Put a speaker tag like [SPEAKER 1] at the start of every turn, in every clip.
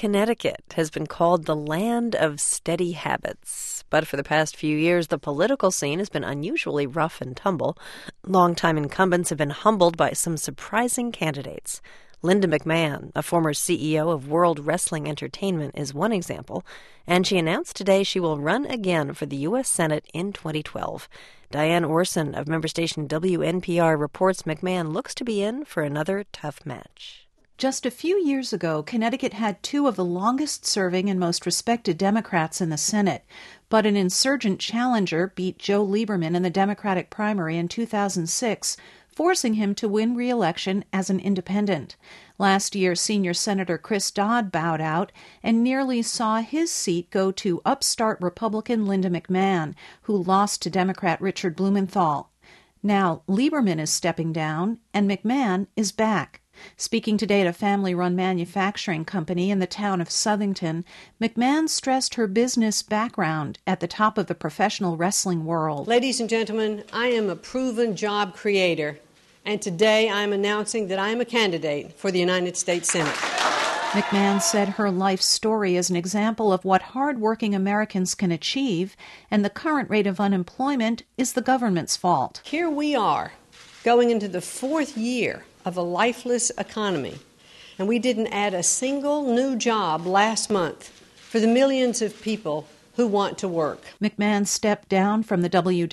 [SPEAKER 1] Connecticut has been called the land of steady habits, but for the past few years, the political scene has been unusually rough and tumble. Longtime incumbents have been humbled by some surprising candidates. Linda McMahon, a former CEO of World Wrestling Entertainment, is one example, and she announced today she will run again for the U.S. Senate in 2012. Diane Orson of member station WNPR reports McMahon looks to be in for another tough match.
[SPEAKER 2] Just a few years ago, Connecticut had two of the longest-serving and most respected Democrats in the Senate, but an insurgent challenger beat Joe Lieberman in the Democratic primary in 2006, forcing him to win re-election as an independent. Last year, senior Senator Chris Dodd bowed out and nearly saw his seat go to upstart Republican Linda McMahon, who lost to Democrat Richard Blumenthal. Now, Lieberman is stepping down, and McMahon is back. Speaking today at a family-run manufacturing company in the town of Southington, McMahon stressed her business background at the top of the professional wrestling world.
[SPEAKER 3] Ladies and gentlemen, I am a proven job creator, and today I am announcing that I am a candidate for the United States Senate.
[SPEAKER 2] McMahon said her life story is an example of what hard-working Americans can achieve, and the current rate of unemployment is the government's fault.
[SPEAKER 3] Here we are, going into the fourth year of a lifeless economy, and we didn't add a single new job last month for the millions of people who want to work.
[SPEAKER 2] McMahon stepped down from the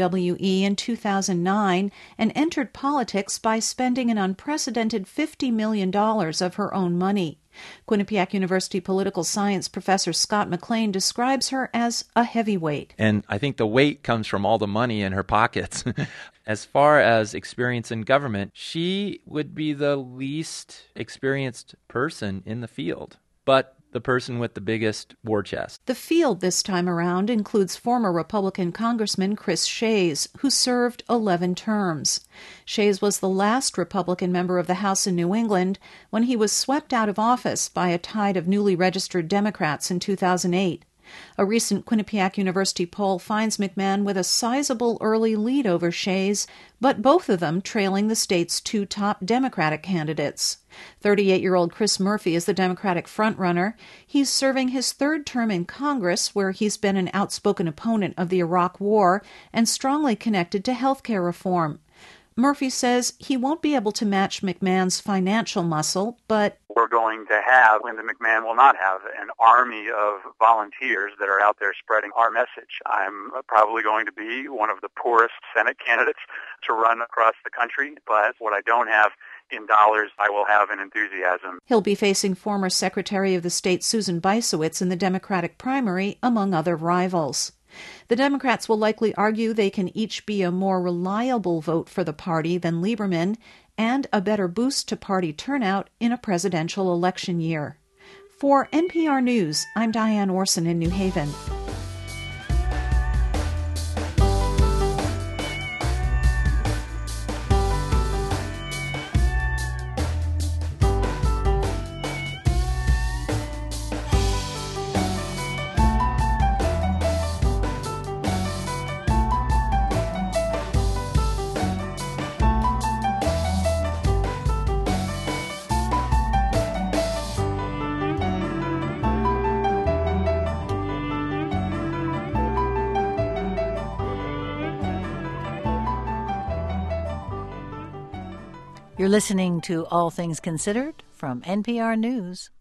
[SPEAKER 2] WWE in 2009 and entered politics by spending an unprecedented $50 million of her own money. Quinnipiac University political science professor Scott McLean describes her as a heavyweight.
[SPEAKER 4] And I think the weight comes from all the money in her pockets. As far as experience in government, she would be the least experienced person in the field, but the person with the biggest war chest.
[SPEAKER 2] The field this time around includes former Republican Congressman Chris Shays, who served 11 terms. Shays was the last Republican member of the House in New England when he was swept out of office by a tide of newly registered Democrats in 2008. A recent Quinnipiac University poll finds McMahon with a sizable early lead over Shays, but both of them trailing the state's two top Democratic candidates. 38-year-old Chris Murphy is the Democratic frontrunner. He's serving his third term in Congress, where he's been an outspoken opponent of the Iraq War and strongly connected to health care reform. Murphy says he won't be able to match McMahon's financial muscle, but
[SPEAKER 5] we're going to have, Linda McMahon will not have an army of volunteers that are out there spreading our message. I'm probably going to be one of the poorest Senate candidates to run across the country, but what I don't have in dollars, I will have in enthusiasm.
[SPEAKER 2] He'll be facing former Secretary of the State Susan Bysiewicz in the Democratic primary, among other rivals. The Democrats will likely argue they can each be a more reliable vote for the party than Lieberman and a better boost to party turnout in a presidential election year. For NPR News, I'm Diane Orson in New Haven.
[SPEAKER 6] You're listening to All Things Considered from NPR News.